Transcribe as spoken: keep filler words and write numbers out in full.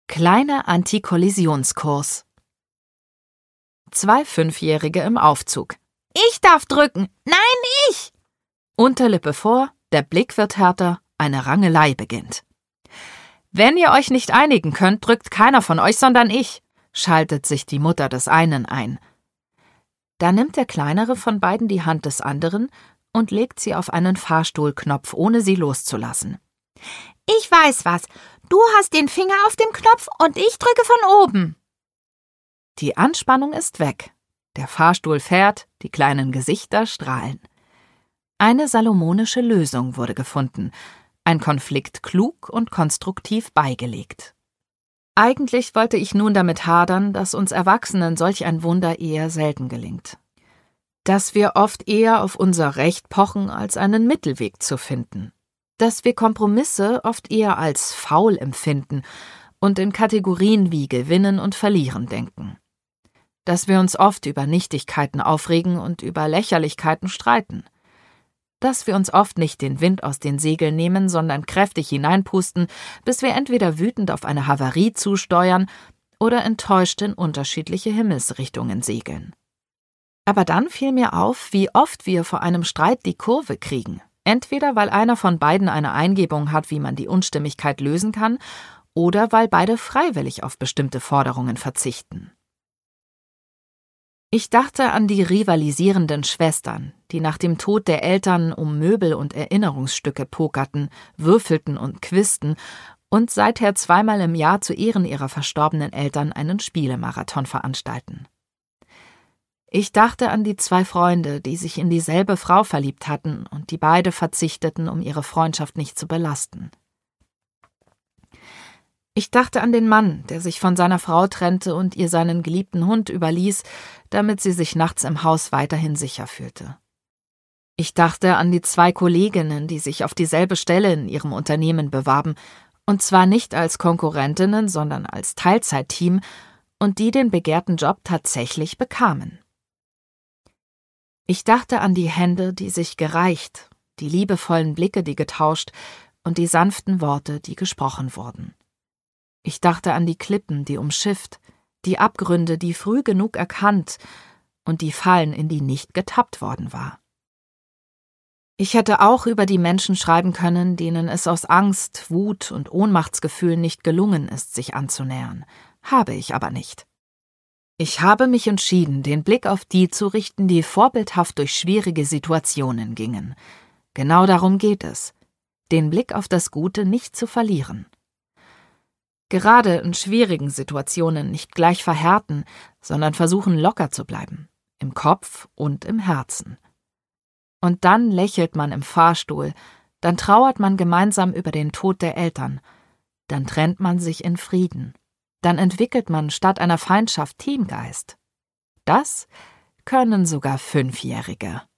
Kleiner Antikollisionskurs. Zwei Fünfjährige im Aufzug. Ich darf drücken. Nein, ich! Unterlippe vor, der Blick wird härter, eine Rangelei beginnt. Wenn ihr euch nicht einigen könnt, drückt keiner von euch, sondern ich, schaltet sich die Mutter des einen ein. Da nimmt der Kleinere von beiden die Hand des anderen und legt sie auf einen Fahrstuhlknopf, ohne sie loszulassen. Ich weiß was. Du hast den Finger auf dem Knopf und ich drücke von oben. Die Anspannung ist weg. Der Fahrstuhl fährt, die kleinen Gesichter strahlen. Eine salomonische Lösung wurde gefunden, ein Konflikt klug und konstruktiv beigelegt. Eigentlich wollte ich nun damit hadern, dass uns Erwachsenen solch ein Wunder eher selten gelingt. Dass wir oft eher auf unser Recht pochen, als einen Mittelweg zu finden. Dass wir Kompromisse oft eher als faul empfinden und in Kategorien wie Gewinnen und Verlieren denken. Dass wir uns oft über Nichtigkeiten aufregen und über Lächerlichkeiten streiten. Dass wir uns oft nicht den Wind aus den Segeln nehmen, sondern kräftig hineinpusten, bis wir entweder wütend auf eine Havarie zusteuern oder enttäuscht in unterschiedliche Himmelsrichtungen segeln. Aber dann fiel mir auf, wie oft wir vor einem Streit die Kurve kriegen. Entweder weil einer von beiden eine Eingebung hat, wie man die Unstimmigkeit lösen kann, oder weil beide freiwillig auf bestimmte Forderungen verzichten. Ich dachte an die rivalisierenden Schwestern, die nach dem Tod der Eltern um Möbel und Erinnerungsstücke pokerten, würfelten und quizten und seither zweimal im Jahr zu Ehren ihrer verstorbenen Eltern einen Spielemarathon veranstalten. Ich dachte an die zwei Freunde, die sich in dieselbe Frau verliebt hatten und die beide verzichteten, um ihre Freundschaft nicht zu belasten. Ich dachte an den Mann, der sich von seiner Frau trennte und ihr seinen geliebten Hund überließ, damit sie sich nachts im Haus weiterhin sicher fühlte. Ich dachte an die zwei Kolleginnen, die sich auf dieselbe Stelle in ihrem Unternehmen bewarben, und zwar nicht als Konkurrentinnen, sondern als Teilzeitteam, und die den begehrten Job tatsächlich bekamen. Ich dachte an die Hände, die sich gereicht, die liebevollen Blicke, die getauscht, und die sanften Worte, die gesprochen wurden. Ich dachte an die Klippen, die umschifft, die Abgründe, die früh genug erkannt, und die Fallen, in die nicht getappt worden war. Ich hätte auch über die Menschen schreiben können, denen es aus Angst, Wut und Ohnmachtsgefühlen nicht gelungen ist, sich anzunähern. Habe ich aber nicht. Ich habe mich entschieden, den Blick auf die zu richten, die vorbildhaft durch schwierige Situationen gingen. Genau darum geht es, den Blick auf das Gute nicht zu verlieren. Gerade in schwierigen Situationen nicht gleich verhärten, sondern versuchen locker zu bleiben, im Kopf und im Herzen. Und dann lächelt man im Fahrstuhl, dann trauert man gemeinsam über den Tod der Eltern, dann trennt man sich in Frieden. Dann entwickelt man statt einer Feindschaft Teamgeist. Das können sogar Fünfjährige.